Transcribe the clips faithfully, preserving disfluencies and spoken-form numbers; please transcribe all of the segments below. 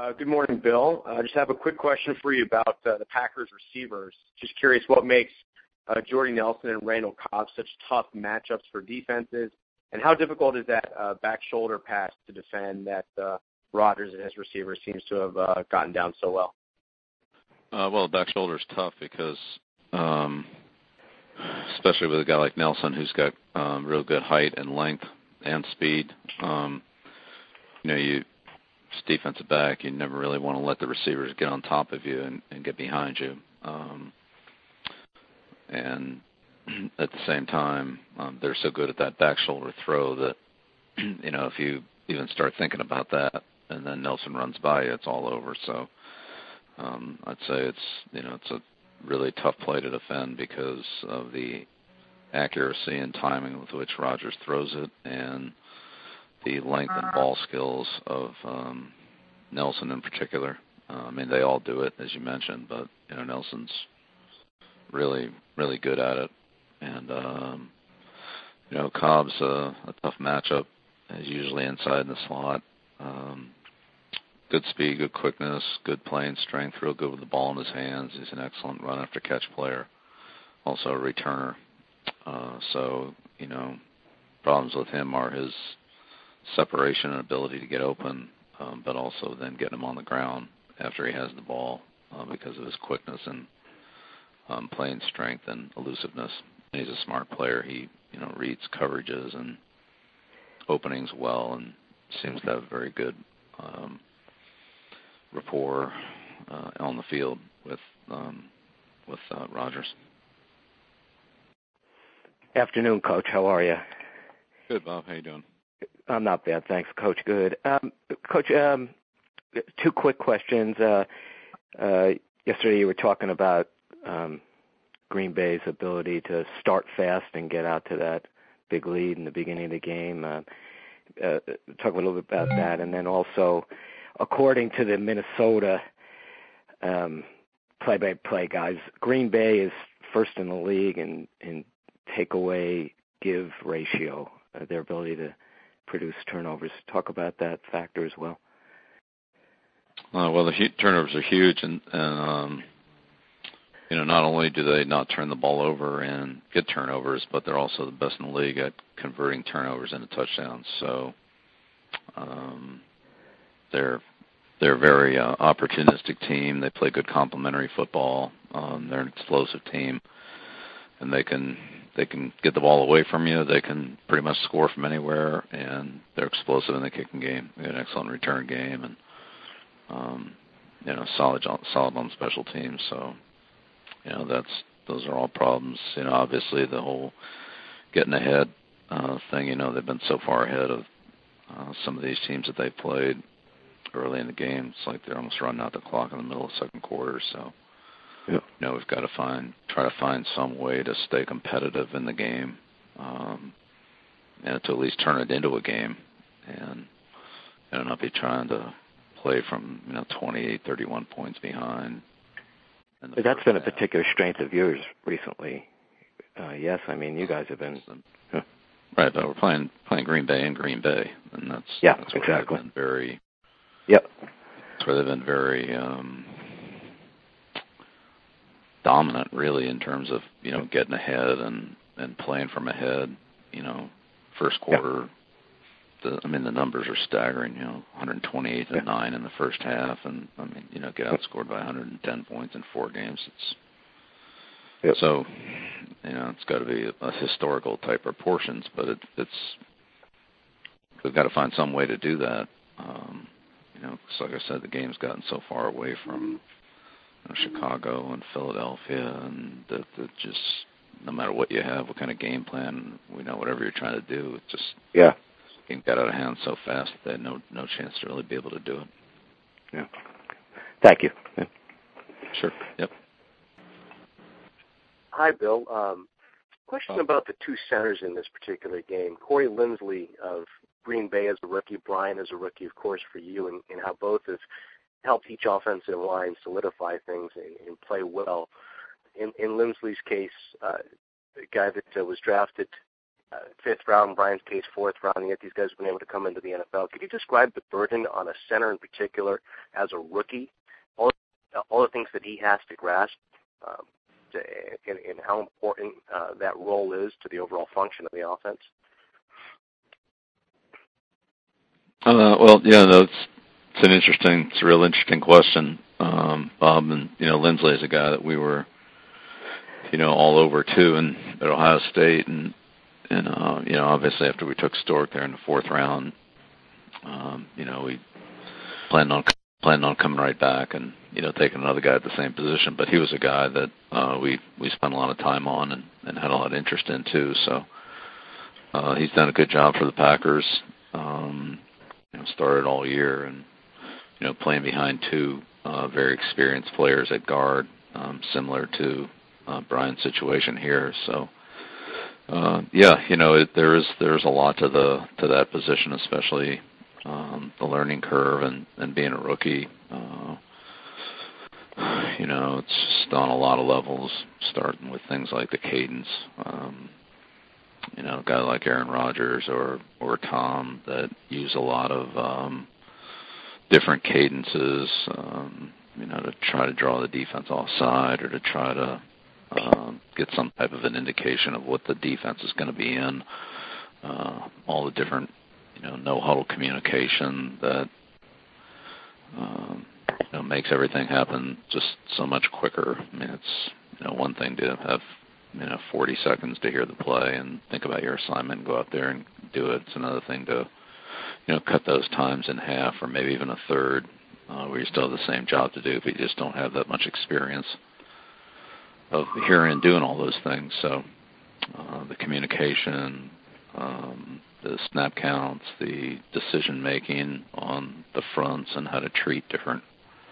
Uh, good morning, Bill. I uh, just have a quick question for you about uh, the Packers receivers. Just curious what makes uh, Jordy Nelson and Randall Cobb such tough matchups for defenses, and how difficult is that uh, back shoulder pass to defend that uh, Rodgers and his receivers seems to have uh, gotten down so well? Uh, well, the back shoulder is tough because, um, especially with a guy like Nelson who's got um, real good height and length and speed, um, you know, you defensive back, you never really want to let the receivers get on top of you and, and get behind you. Um, and at the same time, um, they're so good at that back shoulder throw that, you know, if you even start thinking about that and then Nelson runs by you, it's all over. So um, I'd say it's, you know, it's a really tough play to defend because of the accuracy and timing with which Rodgers throws it and the length and ball skills of um, Nelson in particular. Uh, I mean, they all do it, as you mentioned, but, you know, Nelson's really, really good at it. And, um, you know, Cobb's a, a tough matchup. He's usually inside the slot. Um, good speed, good quickness, good playing strength, real good with the ball in his hands. He's an excellent run-after-catch player, also a returner. Uh, so, you know, problems with him are his separation and ability to get open, um, but also then getting him on the ground after he has the ball uh, because of his quickness and um, playing strength and elusiveness. And he's a smart player. He, you know, reads coverages and openings well and seems to have very good um, rapport uh, on the field with um, with uh, Rodgers. Afternoon, Coach. How are you? Good, Bob. How you doing? I'm not bad, thanks, Coach. Good. Um, Coach, um, two quick questions. Uh, uh, yesterday you were talking about um, Green Bay's ability to start fast and get out to that big lead in the beginning of the game. Uh, uh, talk a little bit about that. And then also, according to the Minnesota um, play-by-play guys, Green Bay is first in the league in, in takeaway give ratio, uh, their ability to produce turnovers. Talk about that factor as well. Uh, well, the hu- turnovers are huge, and, and um, you know, not only do they not turn the ball over and get turnovers, but they're also the best in the league at converting turnovers into touchdowns. So um, they're they're a very uh, opportunistic team. They play good complementary football. Um, they're an explosive team, and they can they can get the ball away from you. They can pretty much score from anywhere, and they're explosive in the kicking game. They have an excellent return game, and um, you know, solid solid on special teams. So, you know, that's those are all problems. You know, obviously the whole getting ahead uh, thing. You know, they've been so far ahead of uh, some of these teams that they've played early in the game. It's like they're almost running out the clock in the middle of the second quarter. So, yep. you know, we've got to find try to find some way to stay competitive in the game, um, and to at least turn it into a game, and you know, not be trying to play from, you know, twenty-eight, thirty-one points behind. But that's been a particular strength of yours recently. Uh, yes, I mean, you guys have been. Huh. Right, but we're playing playing Green Bay in Green Bay, and that's yeah, that's where exactly. they've been very. Yep. That's where they've been very um, dominant, really, in terms of, you know, getting ahead and, and playing from ahead. You know, first quarter. Yep. The, I mean, the numbers are staggering, you know, one twenty-eight to nine in the first half, and, I mean, you know, get outscored by one hundred ten points in four games. It's yep. So, you know, it's got to be a, a historical type proportions, but it, it's, we've got to find some way to do that. Um, you know, because like I said, the game's gotten so far away from, you know, Chicago and Philadelphia, and that, that just, no matter what you have, what kind of game plan, we know whatever you're trying to do, it just, yeah. It got out of hand so fast that they had no no chance to really be able to do it. Yeah. Thank you. Yeah. Sure. Yep. Hi, Bill. Um, question oh. about the two centers in this particular game. Corey Linsley of Green Bay as a rookie, Brian as a rookie, of course, for you, and, and how both have helped each offensive line solidify things and, and play well. In, in Linsley's case, uh, a guy that uh, was drafted uh, fifth round, Brian's case fourth round, and yet these guys have been able to come into the N F L. Could you describe the burden on a center in particular as a rookie, all, all the things that he has to grasp, um, to, and, and how important uh, that role is to the overall function of the offense? Uh, well, yeah, that's it's an interesting, it's a real interesting question, um, Bob. And you know, Lindsley is a guy that we were, you know, all over too, and at Ohio State, and and uh, you know, obviously after we took Stork there in the fourth round, um, you know, we planned on planned on coming right back and you know taking another guy at the same position. But he was a guy that uh, we we spent a lot of time on and, and had a lot of interest in too. So uh, he's done a good job for the Packers. Um, you know, started all year and you know playing behind two uh, very experienced players at guard, um, similar to uh, Brian's situation here. So. Uh, yeah, you know, it, there is there's a lot to the to that position, especially um, the learning curve and, and being a rookie. Uh, you know, it's just on a lot of levels, starting with things like the cadence. Um, you know, a guy like Aaron Rodgers or or Tom that use a lot of um, different cadences. Um, you know, to try to draw the defense offside or to try to Um, get some type of an indication of what the defense is going to be in. Uh, all the different, you know, no-huddle communication that um, you know, makes everything happen just so much quicker. I mean, it's you know one thing to have you know forty seconds to hear the play and think about your assignment and go out there and do it. It's another thing to you know cut those times in half or maybe even a third, uh, where you still have the same job to do, but you just don't have that much experience of hearing and doing all those things. So uh, the communication, um, the snap counts, the decision making on the fronts and how to treat different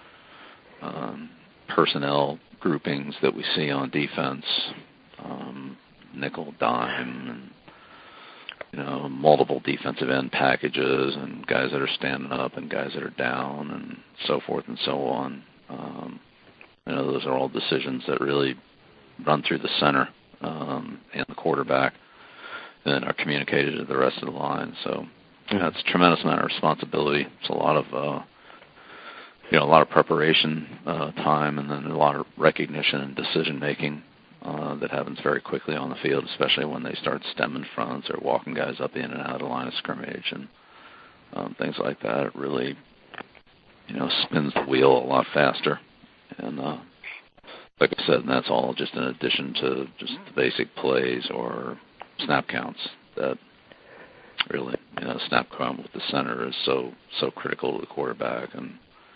um, personnel groupings that we see on defense, um, nickel, dime, and you know multiple defensive end packages and guys that are standing up and guys that are down and so forth and so on. Um, You know, those are all decisions that really run through the center um, and the quarterback, and then are communicated to the rest of the line. So, you know, it's a tremendous amount of responsibility. It's a lot of, uh, you know, a lot of preparation uh, time, and then a lot of recognition and decision making uh, that happens very quickly on the field, especially when they start stemming fronts or walking guys up in and out of the line of scrimmage and um, things like that. It really, you know, spins the wheel a lot faster. And uh, like I said, and that's all just in addition to just the basic plays or snap counts that really, you know, snap count with the center is so so critical to the quarterback, and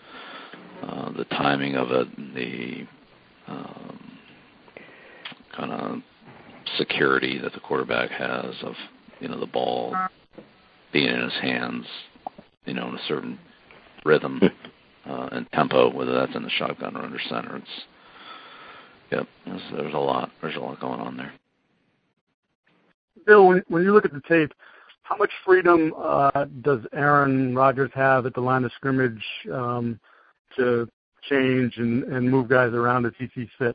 uh, the timing of it, and the um, kind of security that the quarterback has of, you know, the ball being in his hands, you know, in a certain rhythm. Uh, and tempo, whether that's in the shotgun or under center, it's yep. There's, there's a lot. There's a lot going on there. Bill, when, when you look at the tape, how much freedom uh, does Aaron Rodgers have at the line of scrimmage um, to change and, and move guys around as he sees fit?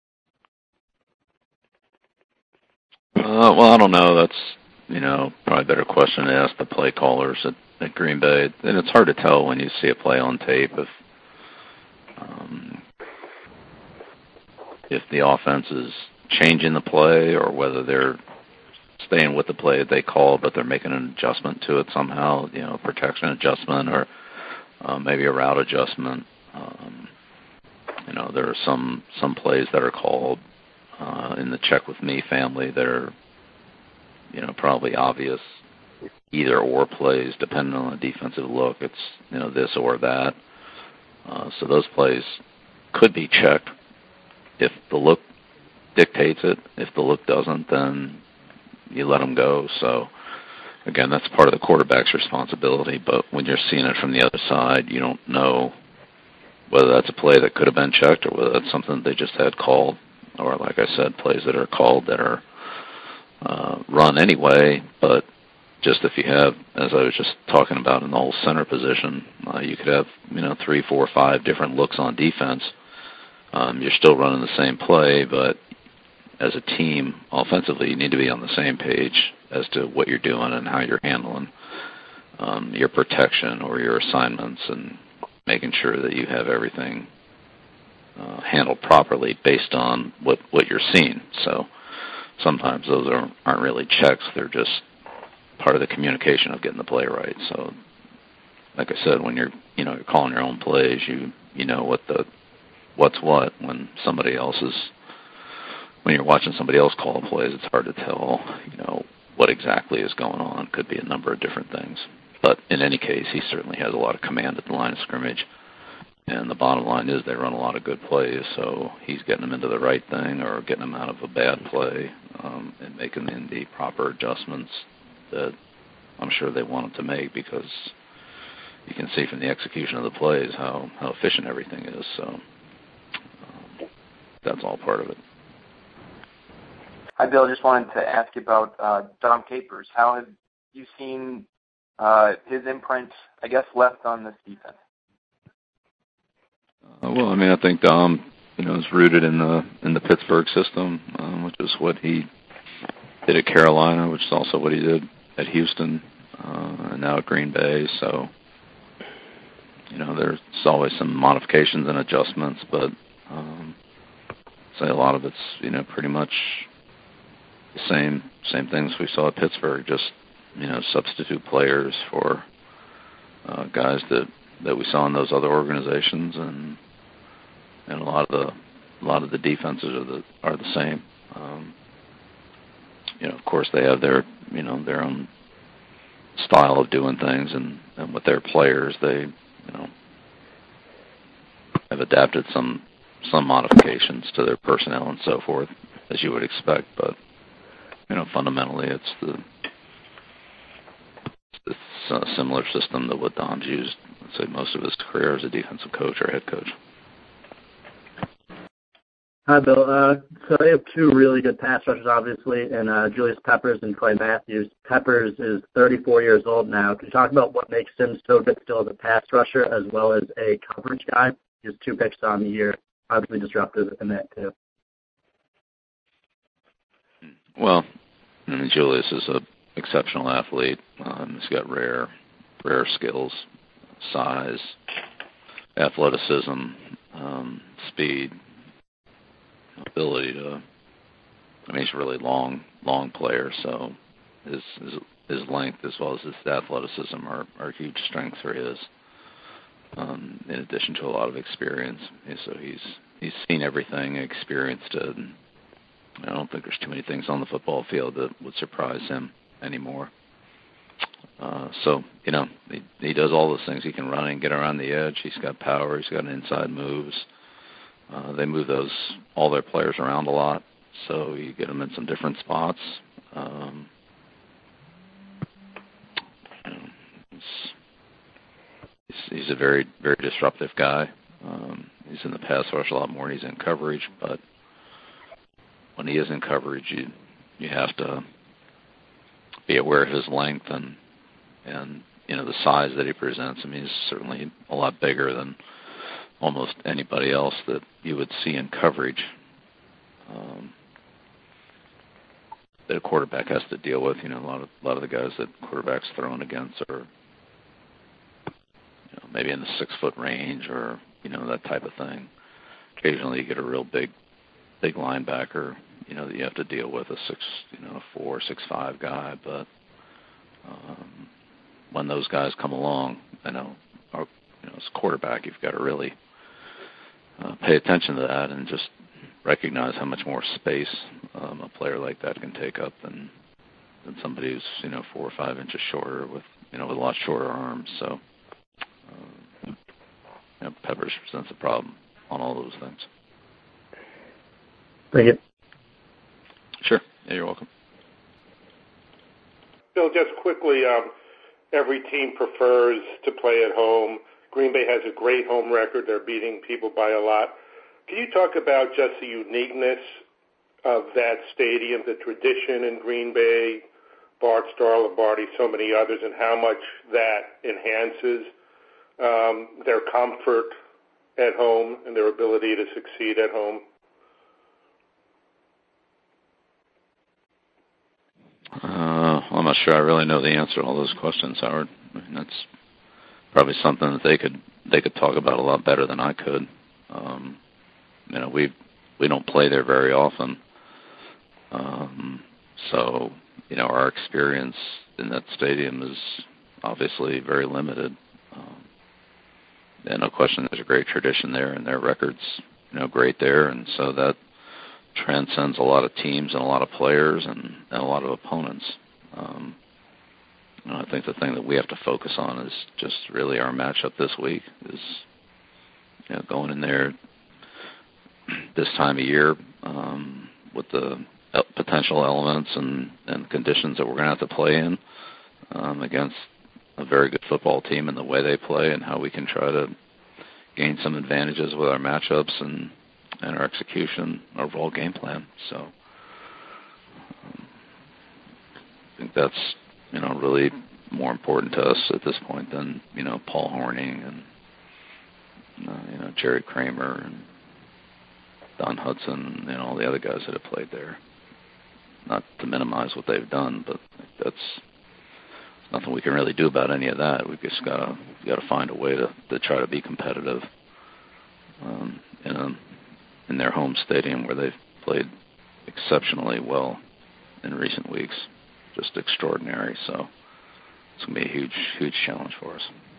Uh, well, I don't know. That's you know probably a better question to ask the play callers at. At Green Bay, and it's hard to tell when you see a play on tape if um, if the offense is changing the play or whether they're staying with the play that they call, but they're making an adjustment to it somehow, you know, protection adjustment or uh, maybe a route adjustment. Um, you know, there are some some plays that are called uh, in the Check With Me family that are, you know, probably obvious either or plays, depending on the defensive look. It's, you know, this or that. Uh, so those plays could be checked if the look dictates it. If the look doesn't, then you let them go. So, again, that's part of the quarterback's responsibility. But when you're seeing it from the other side, you don't know whether that's a play that could have been checked or whether that's something they just had called. Or, like I said, plays that are called that are uh, run anyway, but just if you have, as I was just talking about in the whole center position, uh, you could have, you know, three, four, five different looks on defense. Um, you're still running the same play, but as a team, offensively, you need to be on the same page as to what you're doing and how you're handling um, your protection or your assignments, and making sure that you have everything uh, handled properly based on what, what you're seeing. So sometimes those aren't, aren't really checks. They're just part of the communication of getting the play right. So like I said, when you're, you know, you're calling your own plays, you, you know what the, what's what. When somebody else is, when you're watching somebody else call plays, it's hard to tell, you know, what exactly is going on. Could be a number of different things. But in any case, he certainly has a lot of command at the line of scrimmage. And the bottom line is they run a lot of good plays, so he's getting them into the right thing or getting them out of a bad play um, and making them the proper adjustments that I'm sure they want them to make, because you can see from the execution of the plays how, how efficient everything is. So um, that's all part of it. Hi, Bill. Just wanted to ask you about uh, Dom Capers. How have you seen uh, his imprint, I guess, left on this defense? Uh, well, I mean, I think Dom, you know, is rooted in the in the Pittsburgh system, um, which is what he did at Carolina, which is also what he did at Houston, uh, and now at Green Bay. So, you know, there's always some modifications and adjustments, but um, I'd say a lot of it's, you know, pretty much the same same things we saw at Pittsburgh. Just, you know, substitute players for uh, guys that. that we saw in those other organizations, and and a lot of the a lot of the defenses are the are the same. Um, you know, of course, they have their you know their own style of doing things, and, and with their players, they you know have adapted some some modifications to their personnel and so forth, as you would expect. But you know, fundamentally, it's the it's a similar system that what Dom's used, I'd say, most of his career as a defensive coach or head coach. Hi, Bill. Uh, so they have two really good pass rushers, obviously, and uh, Julius Peppers and Clay Matthews. Peppers is thirty-four years old now. Can you talk about what makes him so good still as a pass rusher as well as a coverage guy? He has two picks on the year, obviously disruptive in that, too. Well, I mean, Julius is a exceptional athlete. Um, he's got rare, rare skills, size, athleticism, um, speed, ability to. I mean, he's a really long, long player. So his his, his length as well as his athleticism are, are huge strengths for his. Um, in addition to a lot of experience, and so he's he's seen everything, experienced it. And I don't think there's too many things on the football field that would surprise him anymore. Uh, so, you know, he, he does all those things. He can run and get around the edge. He's got power. He's got inside moves. Uh, they move those all their players around a lot, so you get them in some different spots. Um, you know, he's, he's, he's a very, very disruptive guy. Um, he's in the pass rush a lot more than he's in coverage, but when he is in coverage, you you have to be aware of his length and and you know the size that he presents. I mean, he's certainly a lot bigger than almost anybody else that you would see in coverage um, that a quarterback has to deal with. You know, a lot of a lot of the guys that quarterbacks thrown against are you know, maybe in the six foot range or you know that type of thing. Occasionally, you get a real big big linebacker, you know, that you have to deal with, a six, you know, four, six, five guy. But um, when those guys come along, I know, or, you know, as a quarterback, you've got to really uh, pay attention to that and just recognize how much more space um, a player like that can take up than than somebody who's, you know, four or five inches shorter with, you know, with a lot shorter arms. So, uh, you know, Peppers presents a problem on all those things. Thank you. Sure. Yeah, you're welcome. Bill, just quickly, um, every team prefers to play at home. Green Bay has a great home record. They're beating people by a lot. Can you talk about just the uniqueness of that stadium, the tradition in Green Bay, Bart Starr, Lombardi, so many others, and how much that enhances um, their comfort at home and their ability to succeed at home? Uh, not sure I really know the answer to all those questions, Howard. I mean, that's probably something that they could they could talk about a lot better than I could. Um, you know, we we don't play there very often, um, so you know our experience in that stadium is obviously very limited. Um, and no question, there's a great tradition there, and their record's you know great there, and so that transcends a lot of teams and a lot of players and, and a lot of opponents. Um, you know, I think the thing that we have to focus on is just really our matchup this week. Is you know going in there this time of year um, with the potential elements and, and conditions that we're going to have to play in um, against a very good football team and the way they play and how we can try to gain some advantages with our matchups and, and our execution, our overall game plan. So um, I think that's, you know, really more important to us at this point than, you know, Paul Hornung and, uh, you know, Jerry Kramer and Don Hudson and all the other guys that have played there. Not to minimize what they've done, but that's nothing we can really do about any of that. We've just got to got to find a way to, to try to be competitive um, in a, in their home stadium where they've played exceptionally well in recent weeks, just extraordinary. So it's going to be a huge, huge challenge for us.